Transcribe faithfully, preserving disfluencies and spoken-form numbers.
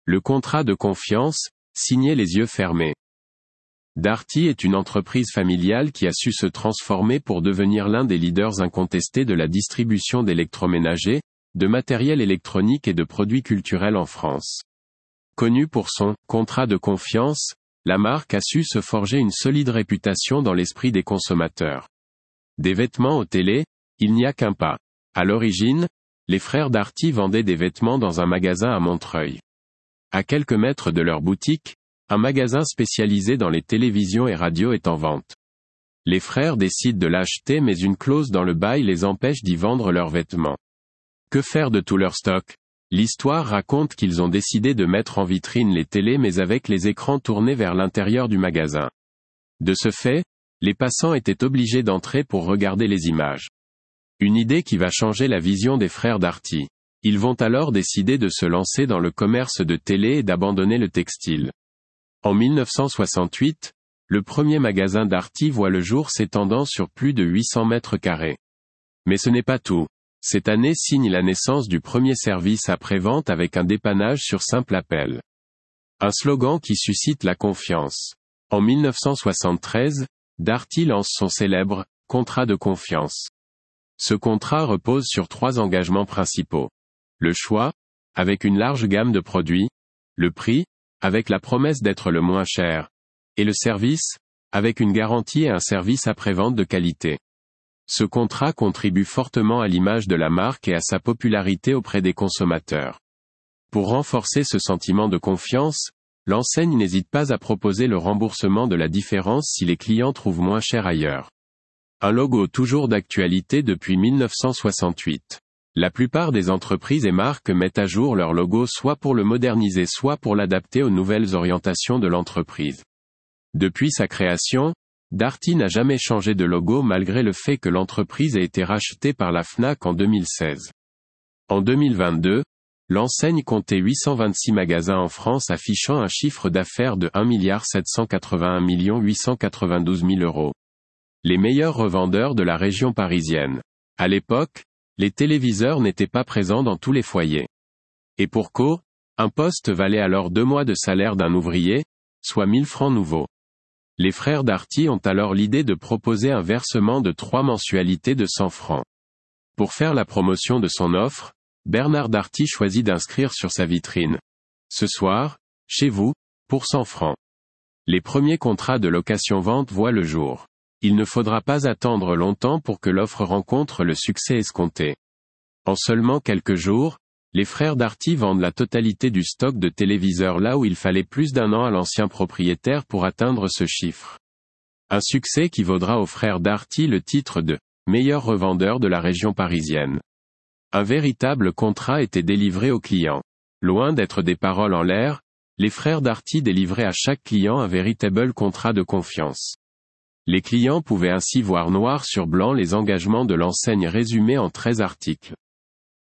Le contrat de confiance, signé les yeux fermés. Darty est une entreprise familiale qui a su se transformer pour devenir l'un des leaders incontestés de la distribution d'électroménagers, de matériel électronique et de produits culturels en France. Connue pour son « contrat de confiance », la marque a su se forger une solide réputation dans l'esprit des consommateurs. Des vêtements aux télés, il n'y a qu'un pas. À l'origine, les frères Darty vendaient des vêtements dans un magasin à Montreuil. À quelques mètres de leur boutique, un magasin spécialisé dans les télévisions et radios est en vente. Les frères décident de l'acheter mais une clause dans le bail les empêche d'y vendre leurs vêtements. Que faire de tout leur stock? L'histoire raconte qu'ils ont décidé de mettre en vitrine les télés mais avec les écrans tournés vers l'intérieur du magasin. De ce fait, les passants étaient obligés d'entrer pour regarder les images. Une idée qui va changer la vision des frères Darty. Ils vont alors décider de se lancer dans le commerce de télé et d'abandonner le textile. En mille neuf cent soixante-huit, le premier magasin Darty voit le jour s'étendant sur plus de huit cents mètres carrés. Mais ce n'est pas tout. Cette année signe la naissance du premier service après-vente avec un dépannage sur simple appel. Un slogan qui suscite la confiance. En mille neuf cent soixante-treize, Darty lance son célèbre « contrat de confiance ». Ce contrat repose sur trois engagements principaux. Le choix, avec une large gamme de produits, le prix, avec la promesse d'être le moins cher, et le service, avec une garantie et un service après-vente de qualité. Ce contrat contribue fortement à l'image de la marque et à sa popularité auprès des consommateurs. Pour renforcer ce sentiment de confiance, l'enseigne n'hésite pas à proposer le remboursement de la différence si les clients trouvent moins cher ailleurs. Un logo toujours d'actualité depuis mille neuf cent soixante-huit. La plupart des entreprises et marques mettent à jour leur logo soit pour le moderniser soit pour l'adapter aux nouvelles orientations de l'entreprise. Depuis sa création, Darty n'a jamais changé de logo malgré le fait que l'entreprise ait été rachetée par la Fnac en deux mille seize. En deux mille vingt-deux, l'enseigne comptait huit cent vingt-six magasins en France affichant un chiffre d'affaires de un milliard sept cent quatre-vingt-un millions huit cent quatre-vingt-douze mille euros. Les meilleurs revendeurs de la région parisienne. À l'époque, les téléviseurs n'étaient pas présents dans tous les foyers. Et pour cause, un poste valait alors deux mois de salaire d'un ouvrier, soit mille francs nouveaux. Les frères Darty ont alors l'idée de proposer un versement de trois mensualités de cent francs. Pour faire la promotion de son offre, Bernard Darty choisit d'inscrire sur sa vitrine. Ce soir, chez vous, pour cent francs. Les premiers contrats de location-vente voient le jour. Il ne faudra pas attendre longtemps pour que l'offre rencontre le succès escompté. En seulement quelques jours, les frères Darty vendent la totalité du stock de téléviseurs là où il fallait plus d'un an à l'ancien propriétaire pour atteindre ce chiffre. Un succès qui vaudra aux frères Darty le titre de « meilleur revendeur de la région parisienne ». Un véritable contrat était délivré aux clients. Loin d'être des paroles en l'air, les frères Darty délivraient à chaque client un véritable contrat de confiance. Les clients pouvaient ainsi voir noir sur blanc les engagements de l'enseigne résumés en treize articles.